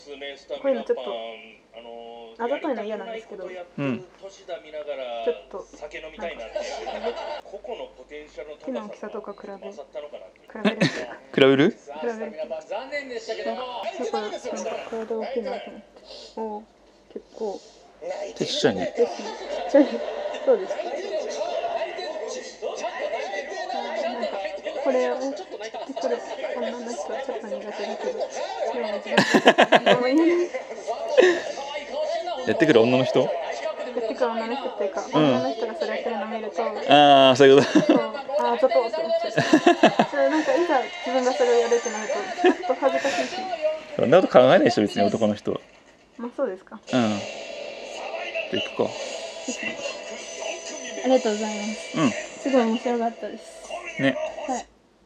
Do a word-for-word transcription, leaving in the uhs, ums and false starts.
こういうのちょっとあざといの嫌なんですけど、うん、ちょっとなんか木の大きさとか比べ比べる比べる比べる残念でしたけど、だからなんか体大きいなと思って、おお結構手ちっちゃいね。 そうです。これをこれ女の人はちょっと苦手だけど、でも自分思いながらやってくる女の人？やってくる女の人っていうか、うん、女の人がそれやってるのを見ると、 ああそういうこと。 そう、ああちょっとって思っちゃう。なんかいざ自分がそれをやるってなるとちょっと恥ずかしいし。 そんなこと考えないでしょ別に男の人は。 まあそうですか。 うん。じゃあ行くか。 ありがとうございます。 うん。 すごい面白かったです。 ね。 はい。